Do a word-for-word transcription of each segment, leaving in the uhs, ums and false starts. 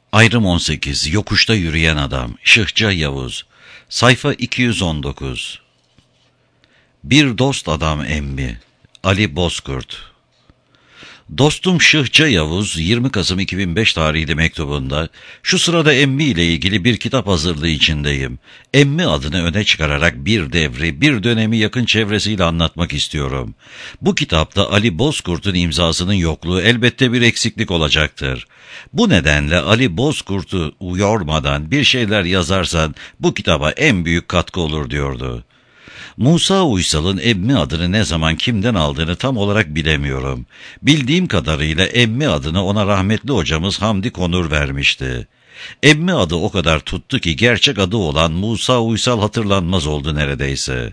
Ayrım on sekiz. Yokuşta Yürüyen Adam. Şıhca Yavuz. Sayfa iki yüz on dokuz. Bir dost adam emmi. Ali Bozkurt. Dostum Şıhca Yavuz, yirmi Kasım iki bin beş tarihli mektubunda, şu sırada emmi ile ilgili bir kitap hazırlığı içindeyim. Emmi adını öne çıkararak bir devri, bir dönemi yakın çevresiyle anlatmak istiyorum. Bu kitapta Ali Bozkurt'un imzasının yokluğu elbette bir eksiklik olacaktır. Bu nedenle Ali Bozkurt'u yormadan bir şeyler yazarsan bu kitaba en büyük katkı olur diyordu. Musa Uysal'ın emmi adını ne zaman kimden aldığını tam olarak bilemiyorum. Bildiğim kadarıyla emmi adını ona rahmetli hocamız Hamdi Konur vermişti. Emmi adı o kadar tuttu ki gerçek adı olan Musa Uysal hatırlanmaz oldu neredeyse.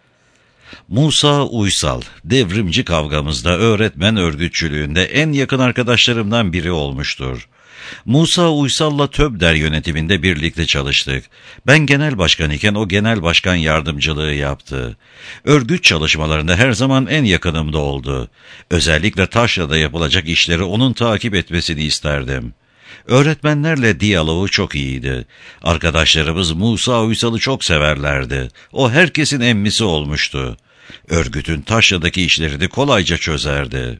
Musa Uysal, devrimci kavgamızda öğretmen örgütçülüğünde en yakın arkadaşlarımdan biri olmuştur. Musa Uysal'la TÖBDER yönetiminde birlikte çalıştık. Ben genel başkan iken o genel başkan yardımcılığı yaptı. Örgüt çalışmalarında her zaman en yakınımda oldu. Özellikle Taşra'da yapılacak işleri onun takip etmesini isterdim. Öğretmenlerle diyaloğu çok iyiydi. Arkadaşlarımız Musa Uysal'ı çok severlerdi. O herkesin emmisi olmuştu. Örgütün Taşra'daki işlerini kolayca çözerdi.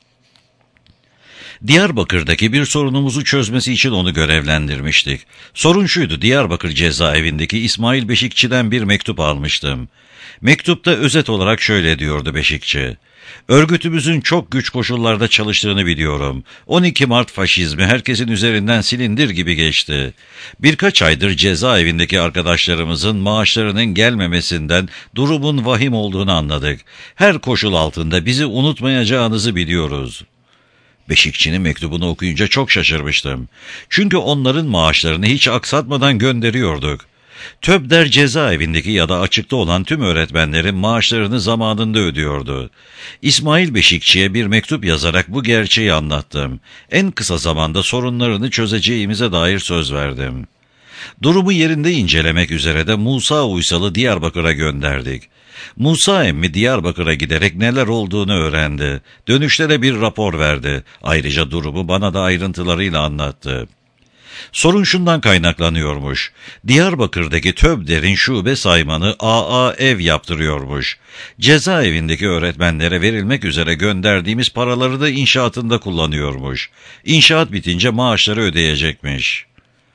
Diyarbakır'daki bir sorunumuzu çözmesi için onu görevlendirmiştik. Sorun şuydu, Diyarbakır cezaevindeki İsmail Beşikçi'den bir mektup almıştım. Mektupta özet olarak şöyle diyordu Beşikçi: örgütümüzün çok güç koşullarda çalıştığını biliyorum. on iki Mart faşizmi herkesin üzerinden silindir gibi geçti. Birkaç aydır cezaevindeki arkadaşlarımızın maaşlarının gelmemesinden durumun vahim olduğunu anladık. Her koşul altında bizi unutmayacağınızı biliyoruz. Beşikçi'nin mektubunu okuyunca çok şaşırmıştım. Çünkü onların maaşlarını hiç aksatmadan gönderiyorduk. TÖBDER cezaevindeki ya da açıkta olan tüm öğretmenlerin maaşlarını zamanında ödüyordu. İsmail Beşikçi'ye bir mektup yazarak bu gerçeği anlattım. En kısa zamanda sorunlarını çözeceğimize dair söz verdim. Durumu yerinde incelemek üzere de Musa Uysal'ı Diyarbakır'a gönderdik. Musa emmi Diyarbakır'a giderek neler olduğunu öğrendi. Dönüşte de bir rapor verdi. Ayrıca durumu bana da ayrıntılarıyla anlattı. Sorun şundan kaynaklanıyormuş. Diyarbakır'daki TÖBDER'in şube saymanı A A ev yaptırıyormuş. Cezaevindeki öğretmenlere verilmek üzere gönderdiğimiz paraları da inşaatında kullanıyormuş. İnşaat bitince maaşları ödeyecekmiş.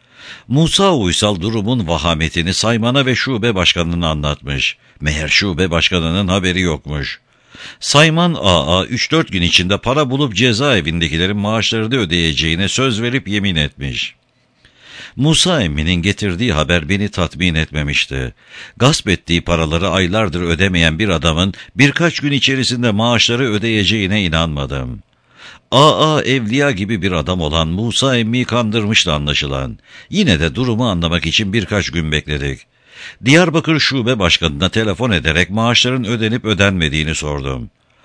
Musa Uysal durumun vahametini saymana ve şube başkanına anlatmış. Meğer şube başkanının haberi yokmuş. Sayman A A üç dört gün içinde para bulup cezaevindekilerin maaşlarını ödeyeceğine söz verip yemin etmiş. Musa emminin getirdiği haber beni tatmin etmemişti. Gasp ettiği paraları aylardır ödemeyen bir adamın birkaç gün içerisinde maaşları ödeyeceğine inanmadım. A A Evliya gibi bir adam olan Musa emmiyi kandırmıştı anlaşılan. Yine de durumu anlamak için birkaç gün bekledik. Diyarbakır Şube Başkanı'na telefon ederek maaşların ödenip ödenmediğini sordum.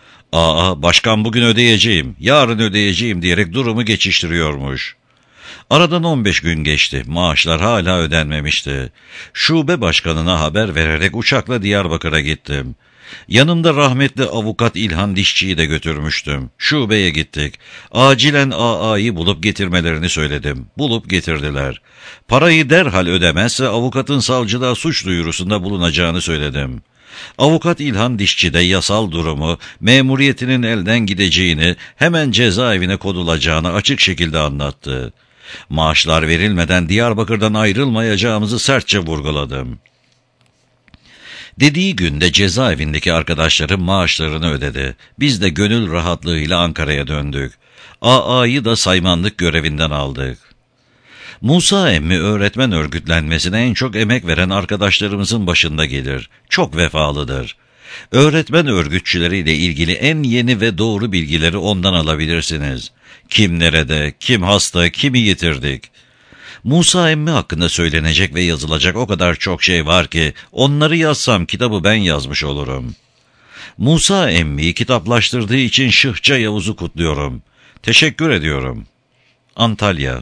A A, başkan bugün ödeyeceğim, yarın ödeyeceğim diyerek durumu geçiştiriyormuş. Aradan on beş gün geçti, maaşlar hala ödenmemişti. Şube Başkanı'na haber vererek uçakla Diyarbakır'a gittim. Yanımda rahmetli avukat İlhan Dişçi'yi de götürmüştüm. Şubeye gittik. Acilen A A'yı bulup getirmelerini söyledim. Bulup getirdiler. Parayı derhal ödemezse avukatın savcılığa suç duyurusunda bulunacağını söyledim. Avukat İlhan Dişçi de yasal durumu, memuriyetinin elden gideceğini, hemen cezaevine konulacağını açık şekilde anlattı. Maaşlar verilmeden Diyarbakır'dan ayrılmayacağımızı sertçe vurguladım. Dediği günde cezaevindeki arkadaşlarım maaşlarını ödedi. Biz de gönül rahatlığıyla Ankara'ya döndük. A A'yı da saymanlık görevinden aldık. Musa emmi öğretmen örgütlenmesine en çok emek veren arkadaşlarımızın başında gelir. Çok vefalıdır. Öğretmen örgütçüleriyle ilgili en yeni ve doğru bilgileri ondan alabilirsiniz. Kim nerede, kim hasta, kimi yitirdik. Musa emmi hakkında söylenecek ve yazılacak o kadar çok şey var ki onları yazsam kitabı ben yazmış olurum. Musa emmiyi kitaplaştırdığı için Şıhca Yavuz'u kutluyorum. Teşekkür ediyorum. Antalya.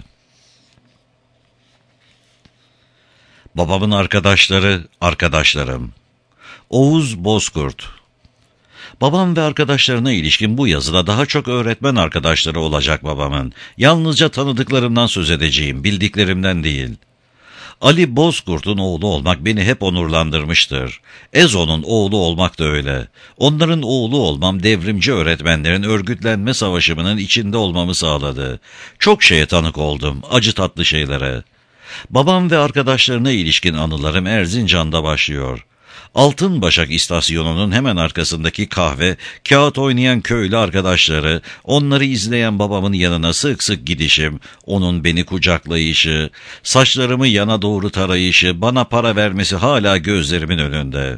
Babamın arkadaşları, arkadaşlarım. Oğuz Bozkurt. Babam ve arkadaşlarına ilişkin bu yazıda daha çok öğretmen arkadaşları olacak babamın. Yalnızca tanıdıklarımdan söz edeceğim, bildiklerimden değil. Ali Bozkurt'un oğlu olmak beni hep onurlandırmıştır. Ezo'nun oğlu olmak da öyle. Onların oğlu olmam devrimci öğretmenlerin örgütlenme savaşımının içinde olmamı sağladı. Çok şeye tanık oldum, acı tatlı şeylere. Babam ve arkadaşlarına ilişkin anılarım Erzincan'da başlıyor. Altınbaşak istasyonunun hemen arkasındaki kahve, kağıt oynayan köylü arkadaşları, onları izleyen babamın yanına sık sık gidişim, onun beni kucaklayışı, saçlarımı yana doğru tarayışı, bana para vermesi hala gözlerimin önünde.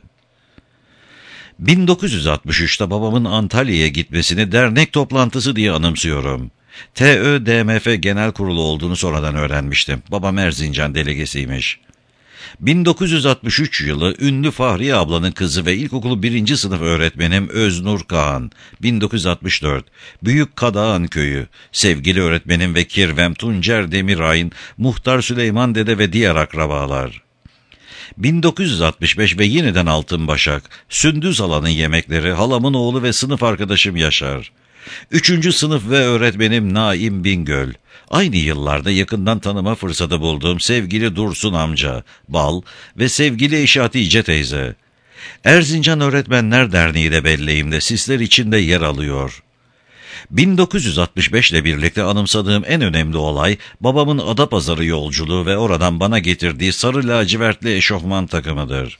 bin dokuz yüz altmış üçte babamın Antalya'ya gitmesini dernek toplantısı diye anımsıyorum. T Ö D M F Genel Kurulu olduğunu sonradan öğrenmiştim. Babam Erzincan delegesiymiş. bin dokuz yüz altmış üç yılı ünlü Fahriye ablanın kızı ve ilkokulu birinci sınıf öğretmenim Öznur Kağan. bin dokuz yüz altmış dört. Büyük Kadağan Köyü. Sevgili öğretmenim ve Kirvem Tuncer Demiray'ın, Muhtar Süleyman Dede ve diğer akrabalar. bin dokuz yüz altmış beş ve yeniden Altınbaşak. Sündüz Hala'nın yemekleri, halamın oğlu ve sınıf arkadaşım Yaşar. Üçüncü sınıf ve öğretmenim Naim Bingöl. Aynı yıllarda yakından tanıma fırsatı bulduğum sevgili Dursun amca, Bal ve sevgili eşi Hatice teyze. Erzincan Öğretmenler Derneği de belleğimde, sisler içinde yer alıyor. bin dokuz yüz altmış beş ile birlikte anımsadığım en önemli olay, babamın Adapazarı yolculuğu ve oradan bana getirdiği sarı lacivertli eşofman takımıdır.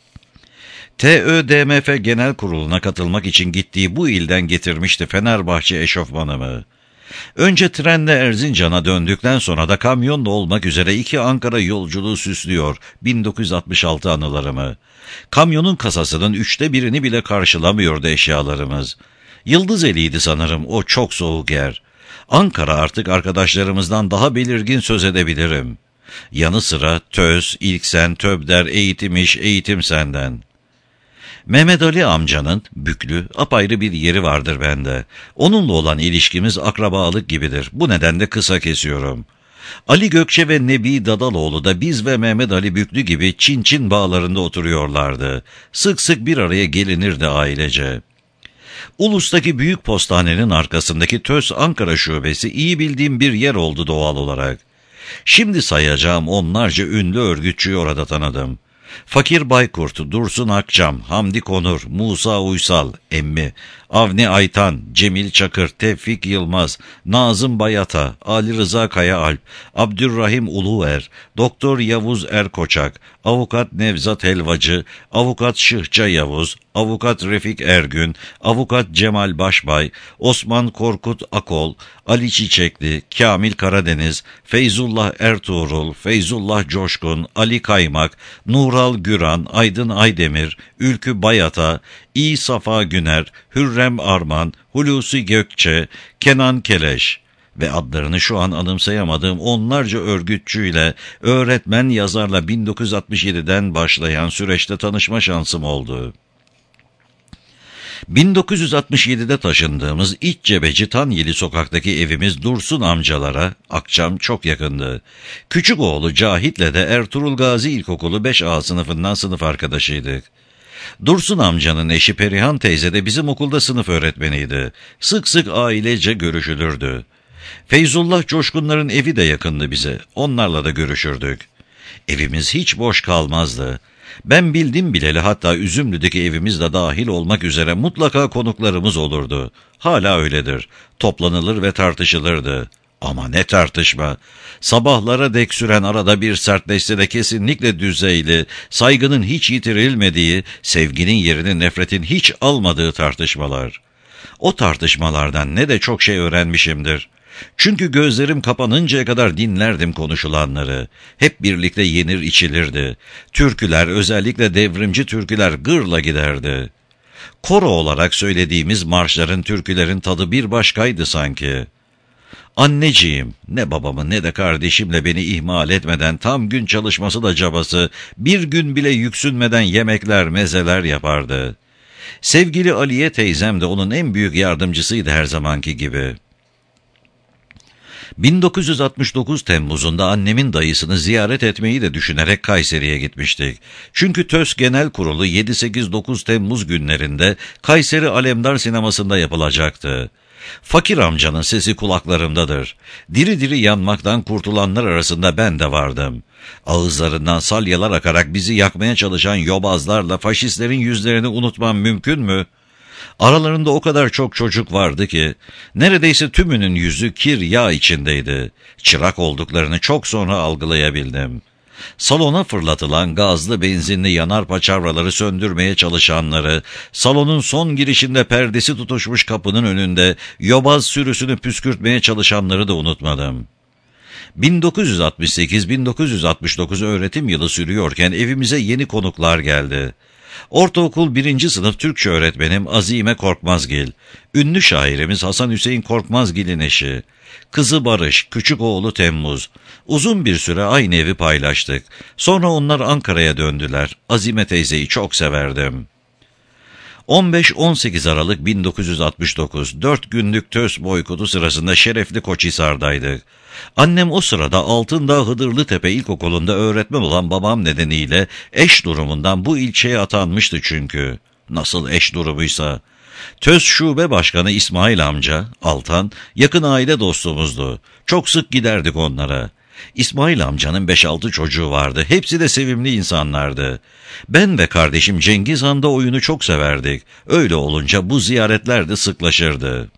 T Ö D M F Genel Kurulu'na katılmak için gittiği bu ilden getirmişti Fenerbahçe eşofmanımı. Önce trenle Erzincan'a döndükten sonra da kamyonla olmak üzere iki Ankara yolculuğu süslüyor bin dokuz yüz altmış altı anılarımı. Kamyonun kasasının üçte birini bile karşılamıyordu eşyalarımız. Yıldızeli'ydi sanırım o çok soğuk yer. Ankara artık arkadaşlarımızdan daha belirgin söz edebilirim. Yanı sıra Töz, İlksen, Töbder, Eğitim İş, Eğitim Senden. Mehmet Ali amcanın, Büklü, apayrı bir yeri vardır bende. Onunla olan ilişkimiz akrabalık gibidir. Bu nedenle kısa kesiyorum. Ali Gökçe ve Nebi Dadaloğlu da biz ve Mehmet Ali Büklü gibi Çin Çin bağlarında oturuyorlardı. Sık sık bir araya gelinirdi ailece. Ulus'taki büyük postanenin arkasındaki Töz Ankara şubesi iyi bildiğim bir yer oldu doğal olarak. Şimdi sayacağım onlarca ünlü örgütçüyü orada tanıdım. Fakir Baykurt, Dursun Akçam, Hamdi Konur, Musa Uysal, Emmi, Avni Aytan, Cemil Çakır, Tevfik Yılmaz, Nazım Bayata, Ali Rıza Kayaalp, Abdurrahim Uluer, Doktor Yavuz Erkoçak, Avukat Nevzat Helvacı, Avukat Şıhça Yavuz, Avukat Refik Ergün, Avukat Cemal Başbay, Osman Korkut Akol, Ali Çiçekli, Kamil Karadeniz, Feyzullah Ertuğrul, Feyzullah Coşkun, Ali Kaymak, Nural Güran, Aydın Aydemir, Ülkü Bayata, İ Safa Güner, Hürrem Arman, Hulusi Gökçe, Kenan Keleş ve adlarını şu an anımsayamadığım onlarca örgütçüyle, öğretmen yazarla bin dokuz yüz altmış yediden başlayan süreçte tanışma şansım oldu. bin dokuz yüz altmış yedide taşındığımız İçcebeci Tanyeli sokaktaki evimiz Dursun amcalara, Akçam, çok yakındı. Küçük oğlu Cahit'le de Ertuğrul Gazi İlkokulu beş A sınıfından sınıf arkadaşıydık. Dursun amcanın eşi Perihan teyze de bizim okulda sınıf öğretmeniydi. Sık sık ailece görüşülürdü. Feyzullah Coşkunların evi de yakındı bize. Onlarla da görüşürdük. Evimiz hiç boş kalmazdı. Ben bildim bileli hatta Üzümlü'deki evimiz de dahil olmak üzere mutlaka konuklarımız olurdu. Hala öyledir. Toplanılır ve tartışılırdı. Ama ne tartışma! Sabahlara dek süren arada bir sertleşse de kesinlikle düzeyli, saygının hiç yitirilmediği, sevginin yerini nefretin hiç almadığı tartışmalar. O tartışmalardan ne de çok şey öğrenmişimdir. Çünkü gözlerim kapanıncaya kadar dinlerdim konuşulanları. Hep birlikte yenir içilirdi. Türküler, özellikle devrimci türküler gırla giderdi. Koro olarak söylediğimiz marşların, türkülerin tadı bir başkaydı sanki. Anneciğim, ne babamı ne de kardeşimle beni ihmal etmeden, tam gün çalışması da cabası, bir gün bile yüksünmeden yemekler, mezeler yapardı. Sevgili Aliye teyzem de onun en büyük yardımcısıydı her zamanki gibi. bin dokuz yüz altmış dokuz Temmuz'unda annemin dayısını ziyaret etmeyi de düşünerek Kayseri'ye gitmiştik. Çünkü TÖS Genel Kurulu yedi sekiz dokuz Temmuz günlerinde Kayseri Alemdar Sineması'nda yapılacaktı. Fakir amcanın sesi kulaklarımdadır. Diri diri yanmaktan kurtulanlar arasında ben de vardım. Ağızlarından salyalar akarak bizi yakmaya çalışan yobazlarla faşistlerin yüzlerini unutmam mümkün mü? Aralarında o kadar çok çocuk vardı ki, neredeyse tümünün yüzü kir yağ içindeydi. Çırak olduklarını çok sonra algılayabildim. Salona fırlatılan gazlı benzinli yanar paçavraları söndürmeye çalışanları, salonun son girişinde perdesi tutuşmuş kapının önünde yobaz sürüsünü püskürtmeye çalışanları da unutmadım. bin dokuz yüz altmış sekiz bin dokuz yüz altmış dokuz öğretim yılı sürüyorken evimize yeni konuklar geldi. Ortaokul birinci sınıf Türkçe öğretmenim Azime Korkmazgil, ünlü şairimiz Hasan Hüseyin Korkmazgil'in eşi, kızı Barış, küçük oğlu Temmuz. Uzun bir süre aynı evi paylaştık. Sonra onlar Ankara'ya döndüler. Azime teyzeyi çok severdim. on beş on sekiz Aralık bin dokuz yüz altmış dokuz, dört günlük TÖS boykotu sırasında şerefli Koçhisar'daydık. Annem o sırada Altındağ Hıdırlıtepe İlkokulu'nda öğretmen olan babam nedeniyle eş durumundan bu ilçeye atanmıştı çünkü. Nasıl eş durumuysa. TÖS Şube Başkanı İsmail amca, Altan, yakın aile dostumuzdu. Çok sık giderdik onlara. İsmail amcanın beş altı çocuğu vardı. Hepsi de sevimli insanlardı. Ben ve kardeşim Cengiz Han'da oyunu çok severdik. Öyle olunca bu ziyaretler de sıklaşırdı.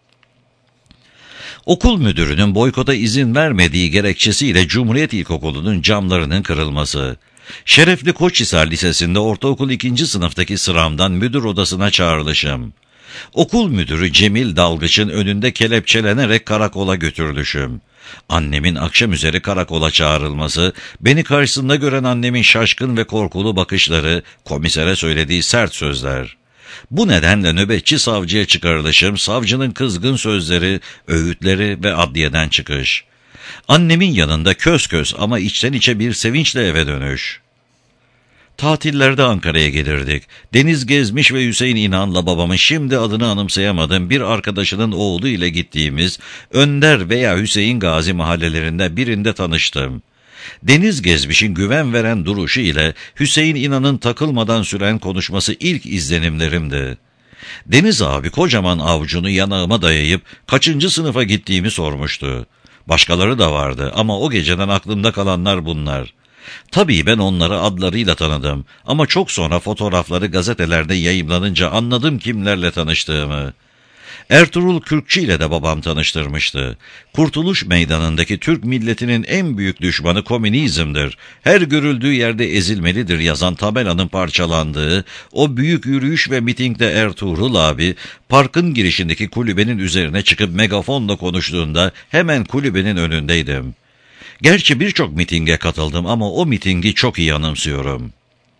Okul müdürünün boykota izin vermediği gerekçesiyle Cumhuriyet İlkokulu'nun camlarının kırılması. Şerefli Koçhisar Lisesi'nde ortaokul ikinci sınıftaki sıramdan müdür odasına çağrılışım. Okul müdürü Cemil Dalgıç'ın önünde kelepçelenerek karakola götürülüşüm. Annemin akşam üzeri karakola çağrılması, beni karşısında gören annemin şaşkın ve korkulu bakışları, komisere söylediği sert sözler. Bu nedenle nöbetçi savcıya çıkarılışım, savcının kızgın sözleri, öğütleri ve adliyeden çıkış. Annemin yanında köz köz ama içten içe bir sevinçle eve dönüş. Tatillerde Ankara'ya gelirdik. Deniz Gezmiş ve Hüseyin İnan'la babamın şimdi adını anımsayamadığım bir arkadaşının oğlu ile gittiğimiz Önder veya Hüseyin Gazi mahallelerinde birinde tanıştım. Deniz Gezmiş'in güven veren duruşu ile Hüseyin İnan'ın takılmadan süren konuşması ilk izlenimlerimdi. Deniz abi kocaman avucunu yanağıma dayayıp kaçıncı sınıfa gittiğimi sormuştu. Başkaları da vardı ama o geceden aklımda kalanlar bunlar. Tabii ben onları adlarıyla tanıdım ama çok sonra fotoğrafları gazetelerde yayımlanınca anladım kimlerle tanıştığımı. Ertuğrul Kürkçü ile de babam tanıştırmıştı. Kurtuluş Meydanı'ndaki Türk milletinin en büyük düşmanı komünizmdir. Her görüldüğü yerde ezilmelidir yazan tabelanın parçalandığı o büyük yürüyüş ve mitingde Ertuğrul abi parkın girişindeki kulübenin üzerine çıkıp megafonla konuştuğunda hemen kulübenin önündeydim. Gerçi birçok mitinge katıldım ama o mitingi çok iyi anımsıyorum.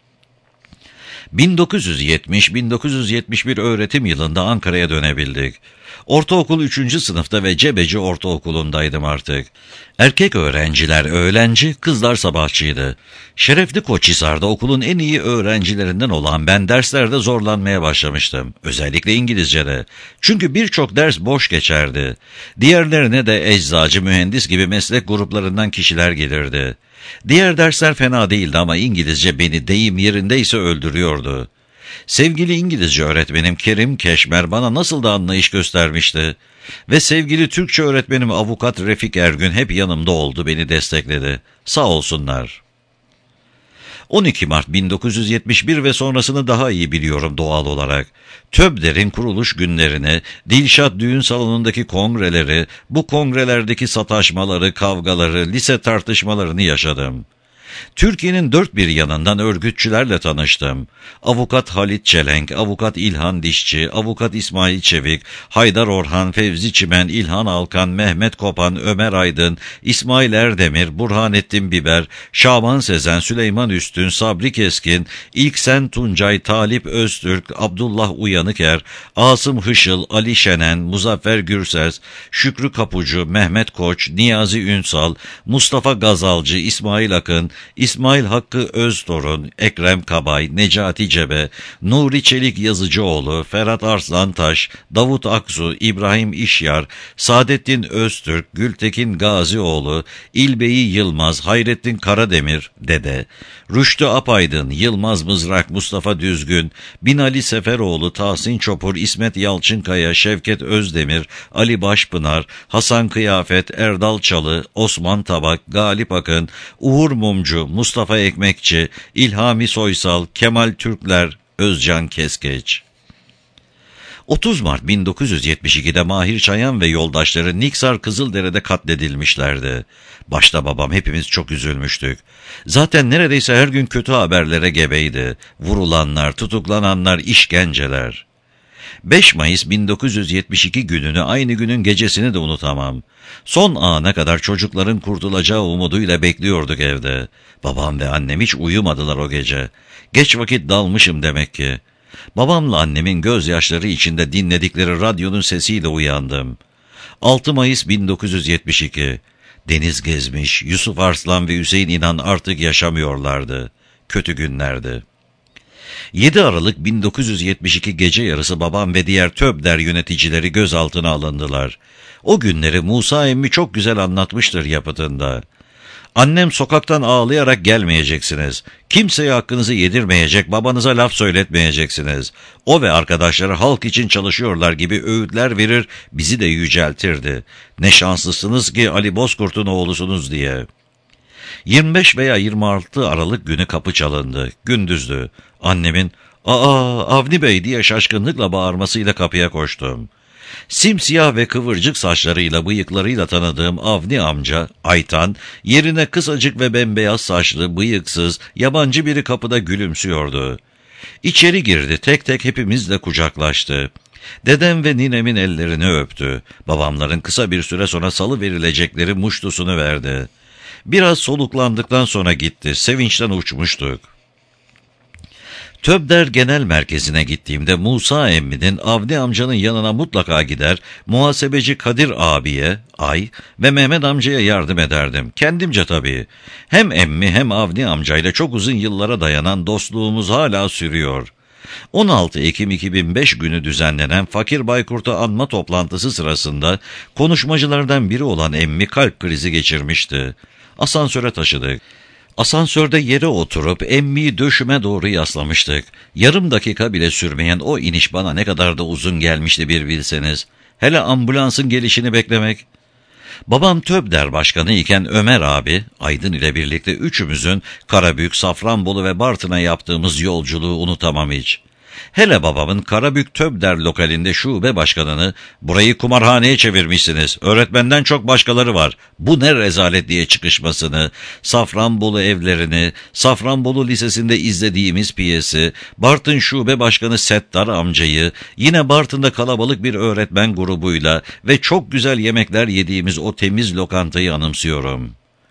bin dokuz yüz yetmiş bin dokuz yüz yetmiş bir öğretim yılında Ankara'ya dönebildik. Ortaokul üçüncü sınıfta ve Cebeci Ortaokulu'ndaydım artık. Erkek öğrenciler öğlenci, kızlar sabahçıydı. Şerefli Koçhisar'da okulun en iyi öğrencilerinden olan ben derslerde zorlanmaya başlamıştım. Özellikle İngilizce'de. Çünkü birçok ders boş geçerdi. Diğerlerine de eczacı, mühendis gibi meslek gruplarından kişiler gelirdi. Diğer dersler fena değildi ama İngilizce beni deyim yerindeyse öldürüyordu. Sevgili İngilizce öğretmenim Kerim Keşmer bana nasıl da anlayış göstermişti. Ve sevgili Türkçe öğretmenim avukat Refik Ergün hep yanımda oldu, beni destekledi. Sağ olsunlar. on iki Mart bin dokuz yüz yetmiş bir ve sonrasını daha iyi biliyorum doğal olarak. TÖBDER'in kuruluş günlerini, Dilşat Düğün Salonu'ndaki kongreleri, bu kongrelerdeki sataşmaları, kavgaları, lise tartışmalarını yaşadım. Türkiye'nin dört bir yanından örgütçülerle tanıştım. Avukat Halit Çelenk, Avukat İlhan Dişçi, Avukat İsmail Çevik, Haydar Orhan, Fevzi Çimen, İlhan Alkan, Mehmet Kopan, Ömer Aydın, İsmail Erdemir, Burhanettin Biber, Şaban Sezen, Süleyman Üstün, Sabri Keskin, İlksen Tuncay, Talip Öztürk, Abdullah Uyanıker, Asım Hışıl, Ali Şenen, Muzaffer Gürses, Şükrü Kapucu, Mehmet Koç, Niyazi Ünsal, Mustafa Gazalcı, İsmail Akın, İsmail Hakkı Öztorun, Ekrem Kabay, Necati Cebe, Nuri Çelik Yazıcıoğlu, Ferhat Arslantaş, Davut Aksu, İbrahim İşyar, Saadettin Öztürk, Gültekin Gazioğlu, İlbeyi Yılmaz, Hayrettin Karademir, Dede, Rüştü Apaydın, Yılmaz Mızrak, Mustafa Düzgün, Binali Seferoğlu, Tahsin Çopur, İsmet Yalçınkaya, Şevket Özdemir, Ali Başpınar, Hasan Kıyafet, Erdal Çalı, Osman Tabak, Galip Akın, Uğur Mumcu, Mustafa Ekmekçi, İlhami Soysal, Kemal Türkler, Özcan Keskeç. otuz Mart bin dokuz yüz yetmiş ikide Mahir Çayan ve yoldaşları Niksar Kızıldere'de katledilmişlerdi. Başta babam, hepimiz çok üzülmüştük. Zaten neredeyse her gün kötü haberlere gebeydi. Vurulanlar, tutuklananlar, işkenceler. beş Mayıs bin dokuz yüz yetmiş iki gününü, aynı günün gecesini de unutamam. Son ana kadar çocukların kurtulacağı umuduyla bekliyorduk evde. Babam ve annem hiç uyumadılar o gece. Geç vakit dalmışım demek ki. Babamla annemin gözyaşları içinde dinledikleri radyonun sesiyle uyandım. altı Mayıs bin dokuz yüz yetmiş iki. Deniz Gezmiş, Yusuf Arslan ve Hüseyin İnan artık yaşamıyorlardı. Kötü günlerdi. yedi Aralık bin dokuz yüz yetmiş iki gece yarısı babam ve diğer TÖBDER yöneticileri gözaltına alındılar. O günleri Musa emmi çok güzel anlatmıştır yapıtında. Annem sokaktan ağlayarak gelmeyeceksiniz. Kimseye hakkınızı yedirmeyecek, babanıza laf söyletmeyeceksiniz. O ve arkadaşları halk için çalışıyorlar gibi öğütler verir, bizi de yüceltirdi. Ne şanslısınız ki Ali Bozkurt'un oğlusunuz diye. yirmi beş veya yirmi altı Aralık günü kapı çalındı. Gündüzdü. Annemin "Aa, Avni Bey" diye şaşkınlıkla bağırmasıyla kapıya koştum. Simsiyah ve kıvırcık saçlarıyla, bıyıklarıyla tanıdığım Avni amca, Aytan, yerine kısacık ve bembeyaz saçlı, bıyıksız, yabancı biri kapıda gülümsüyordu. İçeri girdi, tek tek hepimizle kucaklaştı. Dedem ve ninemin ellerini öptü. Babamların kısa bir süre sonra salı verilecekleri muştusunu verdi. Biraz soluklandıktan sonra gitti, sevinçten uçmuştuk. TÖBDER Genel Merkezi'ne gittiğimde Musa emminin Avni amcanın yanına mutlaka gider, muhasebeci Kadir abiye, Ay ve Mehmet amcaya yardım ederdim. Kendimce tabii. Hem emmi hem Avni amcayla çok uzun yıllara dayanan dostluğumuz hala sürüyor. on altı Ekim iki bin beş günü düzenlenen Fakir Baykurt'u anma toplantısı sırasında konuşmacılardan biri olan emmi kalp krizi geçirmişti. Asansöre taşıdık. Asansörde yere oturup emmiyi döşüme doğru yaslamıştık. Yarım dakika bile sürmeyen o iniş bana ne kadar da uzun gelmişti bir bilseniz. Hele ambulansın gelişini beklemek. Babam TÖBDER Başkanı iken Ömer abi, Aydın ile birlikte üçümüzün Karabük, Safranbolu ve Bartın'a yaptığımız yolculuğu unutamam hiç. Hele babamın Karabük TÖBDER lokalinde şube başkanını "Burayı kumarhaneye çevirmişsiniz, öğretmenden çok başkaları var, bu ne rezalet" diye çıkışmasını, Safranbolu evlerini, Safranbolu Lisesi'nde izlediğimiz piyesi, Bartın şube başkanı Settar amcayı, yine Bartın'da kalabalık bir öğretmen grubuyla ve çok güzel yemekler yediğimiz o temiz lokantayı anımsıyorum.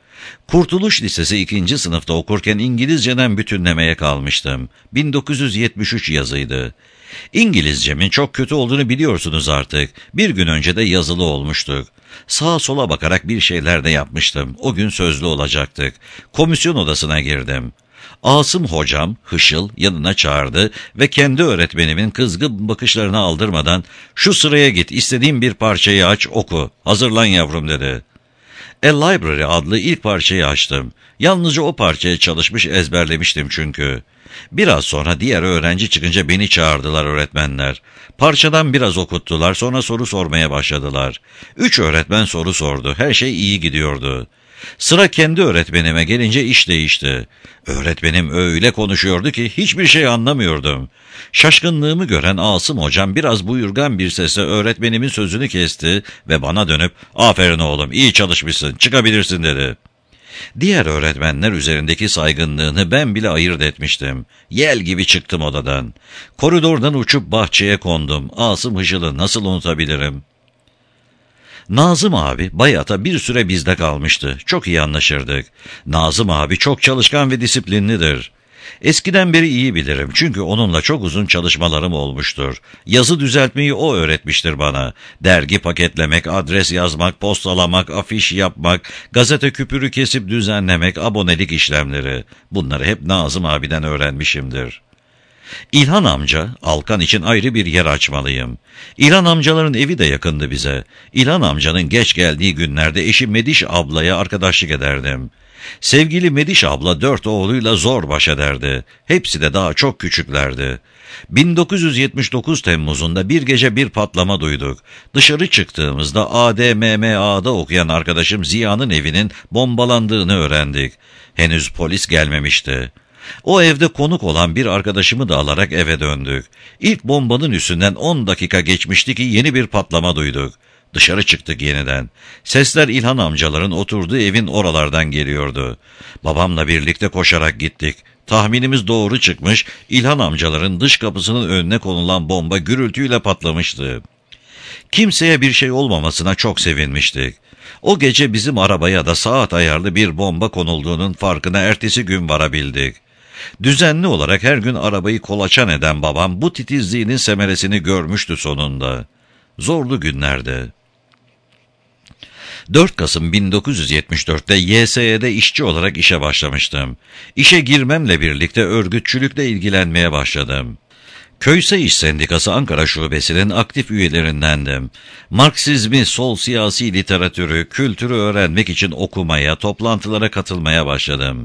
Kurtuluş Lisesi ikinci sınıfta okurken İngilizceden bütünlemeye kalmıştım. bin dokuz yüz yetmiş üç yazıydı. İngilizcemin çok kötü olduğunu biliyorsunuz artık. Bir gün önce de yazılı olmuştuk. Sağa sola bakarak bir şeyler de yapmıştım. O gün sözlü olacaktık. Komisyon odasına girdim. Asım hocam, hışıl, yanına çağırdı ve kendi öğretmenimin kızgın bakışlarını aldırmadan "Şu sıraya git, istediğin bir parçayı aç, oku, hazırlan yavrum" dedi. A Library adlı ilk parçayı açtım. Yalnızca o parçaya çalışmış, ezberlemiştim çünkü. Biraz sonra diğer öğrenci çıkınca beni çağırdılar öğretmenler. Parçadan biraz okuttular, sonra soru sormaya başladılar. Üç öğretmen soru sordu, her şey iyi gidiyordu. Sıra kendi öğretmenime gelince iş değişti. Öğretmenim öyle konuşuyordu ki hiçbir şey anlamıyordum. Şaşkınlığımı gören Asım hocam biraz buyurgan bir sesle öğretmenimin sözünü kesti ve bana dönüp "Aferin oğlum, iyi çalışmışsın, çıkabilirsin" dedi. Diğer öğretmenler üzerindeki saygınlığını ben bile ayırt etmiştim. Yel gibi çıktım odadan. Koridordan uçup bahçeye kondum. Asım Hışıl'ı nasıl unutabilirim? Nazım abi Bayat'a bir süre bizde kalmıştı. Çok iyi anlaşırdık. Nazım abi çok çalışkan ve disiplinlidir. Eskiden beri iyi bilirim çünkü onunla çok uzun çalışmalarım olmuştur. Yazı düzeltmeyi o öğretmiştir bana. Dergi paketlemek, adres yazmak, postalamak, afiş yapmak, gazete küpürü kesip düzenlemek, abonelik işlemleri. Bunları hep Nazım abiden öğrenmişimdir. İlhan amca, Alkan için ayrı bir yer açmalıyım. İlhan amcaların evi de yakındı bize. İlhan amcanın geç geldiği günlerde eşi Mediş ablaya arkadaşlık ederdim. Sevgili Mediş abla dört oğluyla zor baş ederdi. Hepsi de daha çok küçüklerdi. bin dokuz yüz yetmiş dokuz Temmuz'unda bir gece bir patlama duyduk. Dışarı çıktığımızda A D M M A'da okuyan arkadaşım Ziya'nın evinin bombalandığını öğrendik. Henüz polis gelmemişti. O evde konuk olan bir arkadaşımı da alarak eve döndük. İlk bombanın üstünden on dakika geçmişti ki yeni bir patlama duyduk. Dışarı çıktık yeniden. Sesler İlhan amcaların oturduğu evin oralardan geliyordu. Babamla birlikte koşarak gittik. Tahminimiz doğru çıkmış, İlhan amcaların dış kapısının önüne konulan bomba gürültüyle patlamıştı. Kimseye bir şey olmamasına çok sevinmiştik. O gece bizim arabaya da saat ayarlı bir bomba konulduğunun farkına ertesi gün varabildik. Düzenli olarak her gün arabayı kolaçan eden babam bu titizliğinin semeresini görmüştü sonunda. Zorlu günlerde. dört Kasım bin dokuz yüz yetmiş dört'te Y S Y'de işçi olarak işe başlamıştım. İşe girmemle birlikte örgütçülükle ilgilenmeye başladım. Köysel İş Sendikası Ankara Şubesi'nin aktif üyelerindendim. Marksizmi, sol siyasi literatürü, kültürü öğrenmek için okumaya, toplantılara katılmaya başladım.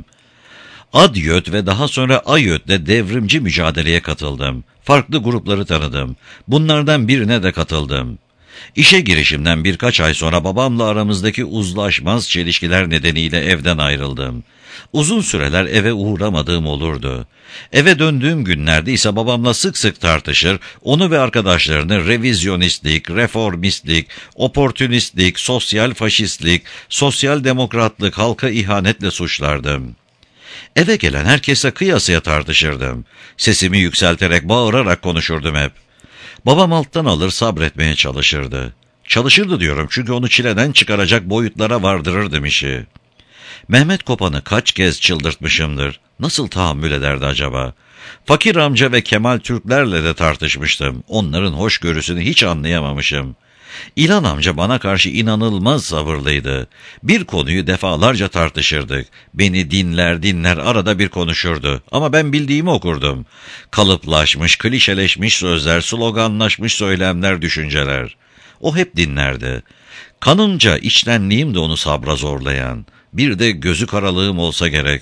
ADYÖT ve daha sonra AYÖT'le devrimci mücadeleye katıldım. Farklı grupları tanıdım. Bunlardan birine de katıldım. İşe girişimden birkaç ay sonra babamla aramızdaki uzlaşmaz çelişkiler nedeniyle evden ayrıldım. Uzun süreler eve uğramadığım olurdu. Eve döndüğüm günlerde ise babamla sık sık tartışır, onu ve arkadaşlarını revizyonistlik, reformistlik, oportunistlik, sosyal faşistlik, sosyal demokratlık, halka ihanetle suçlardım. Eve gelen herkesle kıyasıya tartışırdım. Sesimi yükselterek, bağırarak konuşurdum hep. Babam alttan alır sabretmeye çalışırdı. Çalışırdı diyorum çünkü onu çileden çıkaracak boyutlara vardırırdım işi. Mehmet Kopan'ı kaç kez çıldırtmışımdır. Nasıl tahammül ederdi acaba? Fakir amca ve Kemal Türklerle de tartışmıştım. Onların hoşgörüsünü hiç anlayamamışım. İlhan amca bana karşı inanılmaz sabırlıydı. Bir konuyu defalarca tartışırdık. Beni dinler dinler arada bir konuşurdu. Ama ben bildiğimi okurdum. Kalıplaşmış, klişeleşmiş sözler, sloganlaşmış söylemler, düşünceler. O hep dinlerdi. Kanımca, içtenliğim de onu sabra zorlayan. Bir de gözü karalığım olsa gerek.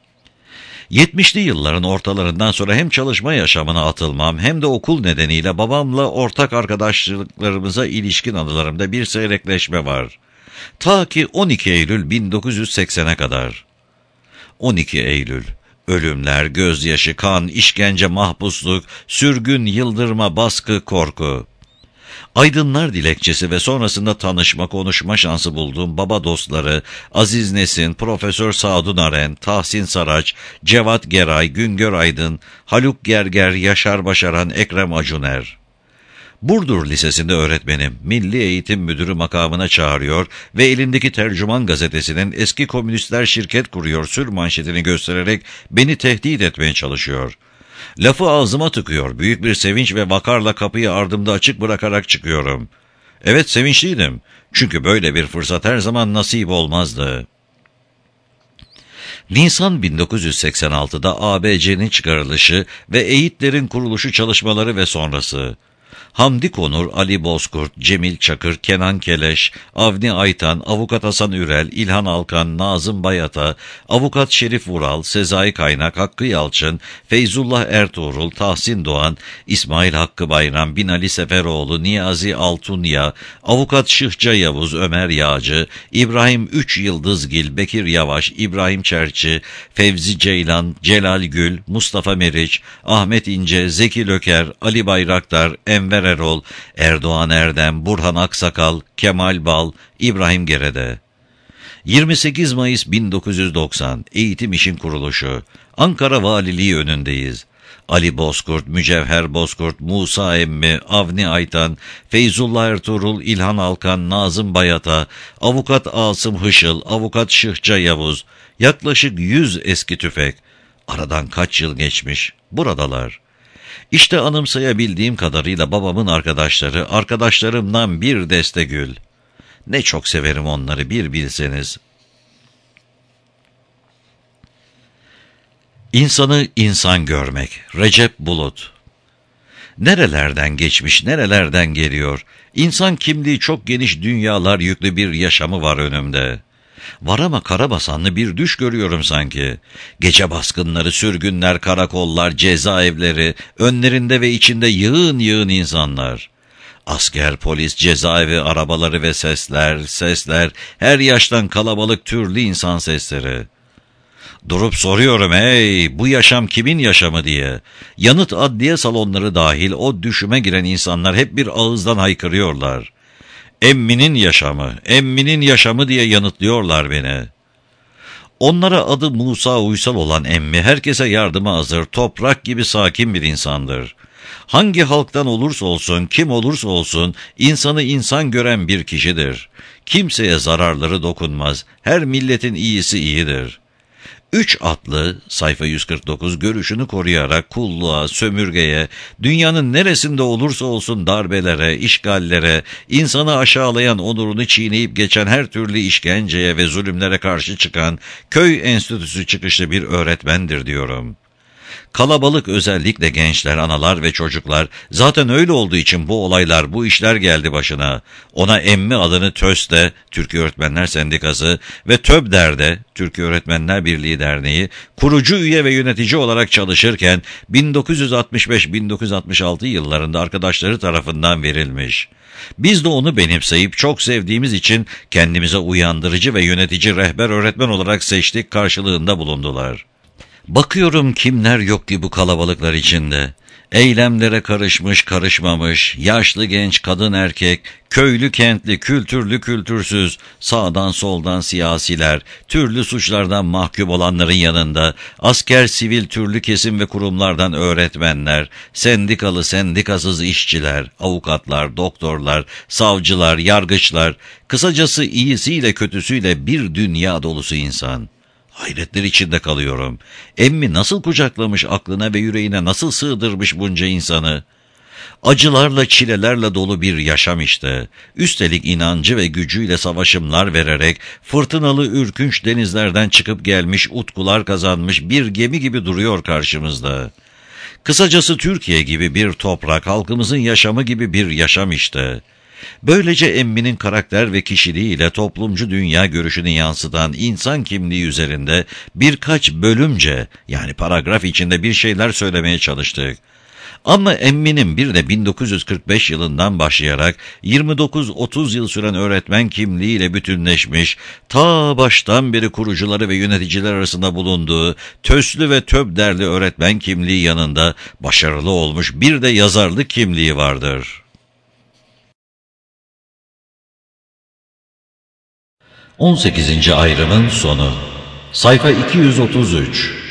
yetmişli yılların ortalarından sonra hem çalışma yaşamına atılmam hem de okul nedeniyle babamla ortak arkadaşlıklarımıza ilişkin anılarımda bir seyrekleşme var. Ta ki on iki Eylül bin dokuz yüz seksen'e kadar. on iki Eylül. Ölümler, gözyaşı, kan, işkence, mahpusluk, sürgün, yıldırma, baskı, korku. Aydınlar dilekçesi ve sonrasında tanışma, konuşma şansı bulduğum baba dostları Aziz Nesin, Profesör Sadun Aren, Tahsin Saraç, Cevat Geray, Güngör Aydın, Haluk Gerger, Yaşar Başaran, Ekrem Acuner. Burdur Lisesi'nde öğretmenim, Milli Eğitim Müdürü makamına çağırıyor ve elindeki Tercüman gazetesinin "Eski komünistler şirket kuruyor" sürmanşetini göstererek beni tehdit etmeye çalışıyor. Lafı ağzıma tıkıyor, büyük bir sevinç ve vakarla kapıyı ardımda açık bırakarak çıkıyorum. Evet, sevinçliydim, çünkü böyle bir fırsat her zaman nasip olmazdı. Nisan bin dokuz yüz seksen altı'da A B C'nin çıkarılışı ve EİT'lerin kuruluşu çalışmaları ve sonrası. Hamdi Konur, Ali Bozkurt, Cemil Çakır, Kenan Keleş, Avni Aytan, Avukat Hasan Ürel, İlhan Alkan, Nazım Bayata, Avukat Şerif Vural, Sezai Kaynak, Hakkı Yalçın, Feyzullah Ertuğrul, Tahsin Doğan, İsmail Hakkı Bayram, Binali Seferoğlu, Niyazi Altunya, Avukat Şıhca Yavuz, Ömer Yağcı, İbrahim Üç Yıldızgil, Bekir Yavaş, İbrahim Çerçi, Fevzi Ceylan, Celal Gül, Mustafa Meriç, Ahmet İnce, Zeki Löker, Ali Bayraktar, Enver Erol, Erdoğan Erdem, Burhan Aksakal, Kemal Bal, İbrahim Gerede. yirmi sekiz Mayıs bin dokuz yüz doksan, Eğitim İş'in kuruluşu. Ankara Valiliği önündeyiz. Ali Bozkurt, Mücevher Bozkurt, Musa Emmi, Avni Aytan, Feyzullah Ertuğrul, İlhan Alkan, Nazım Bayata, Avukat Asım Hışıl, Avukat Şıhca Yavuz, yaklaşık yüz eski tüfek. Aradan kaç yıl geçmiş, buradalar. İşte anımsayabildiğim kadarıyla babamın arkadaşları, arkadaşlarımdan bir deste gül. Ne çok severim onları, bir bilseniz. İnsanı insan görmek. Recep Bulut. Nerelerden geçmiş, nerelerden geliyor. İnsan kimliği çok geniş, dünyalar yüklü bir yaşamı var önümde. Var ama karabasanlı bir düş görüyorum sanki. Gece baskınları, sürgünler, karakollar, cezaevleri, önlerinde ve içinde yığın yığın insanlar. Asker, polis, cezaevi, arabaları ve sesler, sesler, her yaştan kalabalık türlü insan sesleri. Durup soruyorum, hey, bu yaşam kimin yaşamı diye. Yanıt adliye salonları dahil o düşüme giren insanlar hep bir ağızdan haykırıyorlar. Emminin yaşamı, emminin yaşamı diye yanıtlıyorlar beni. Onlara adı Musa Uysal olan emmi herkese yardıma hazır, toprak gibi sakin bir insandır. Hangi halktan olursa olsun, kim olursa olsun insanı insan gören bir kişidir. Kimseye zararları dokunmaz, her milletin iyisi iyidir. Üç atlı, sayfa yüz kırk dokuz, görüşünü koruyarak kulluğa, sömürgeye, dünyanın neresinde olursa olsun darbelere, işgallere, insanı aşağılayan, onurunu çiğneyip geçen her türlü işkenceye ve zulümlere karşı çıkan köy enstitüsü çıkışlı bir öğretmendir diyorum. Kalabalık, özellikle gençler, analar ve çocuklar, zaten öyle olduğu için bu olaylar, bu işler geldi başına. Ona emmi adını TÖS'te, Türkiye Öğretmenler Sendikası ve TÖBDER'de, Türkiye Öğretmenler Birliği Derneği, kurucu üye ve yönetici olarak çalışırken bin dokuz yüz altmış beş bin dokuz yüz altmış altı yıllarında arkadaşları tarafından verilmiş. Biz de onu benimseyip çok sevdiğimiz için kendimize uyandırıcı ve yönetici rehber öğretmen olarak seçtik, karşılığında bulundular. Bakıyorum kimler yok ki bu kalabalıklar içinde. Eylemlere karışmış, karışmamış, yaşlı genç, kadın erkek, köylü kentli, kültürlü kültürsüz, sağdan soldan siyasiler, türlü suçlardan mahkum olanların yanında, asker, sivil, türlü kesim ve kurumlardan öğretmenler, sendikalı, sendikasız işçiler, avukatlar, doktorlar, savcılar, yargıçlar, kısacası iyisiyle kötüsüyle bir dünya dolusu insan. Hayretler içinde kalıyorum. Emmi nasıl kucaklamış, aklına ve yüreğine nasıl sığdırmış bunca insanı? Acılarla, çilelerle dolu bir yaşam işte. Üstelik inancı ve gücüyle savaşımlar vererek fırtınalı, ürkünç denizlerden çıkıp gelmiş, utkular kazanmış bir gemi gibi duruyor karşımızda. Kısacası Türkiye gibi bir toprak, halkımızın yaşamı gibi bir yaşam işte. Böylece emminin karakter ve kişiliğiyle toplumcu dünya görüşünü yansıtan insan kimliği üzerinde birkaç bölümce, yani paragraf içinde bir şeyler söylemeye çalıştık. Ama emminin bir de bin dokuz yüz kırk beş yılından başlayarak yirmi dokuz otuz yıl süren öğretmen kimliğiyle bütünleşmiş, ta baştan beri kurucuları ve yöneticiler arasında bulunduğu TÖS'lü ve TÖBDER'li öğretmen kimliği yanında başarılı olmuş bir de yazarlık kimliği vardır. on sekizinci ayrımın sonu. Sayfa iki yüz otuz üç.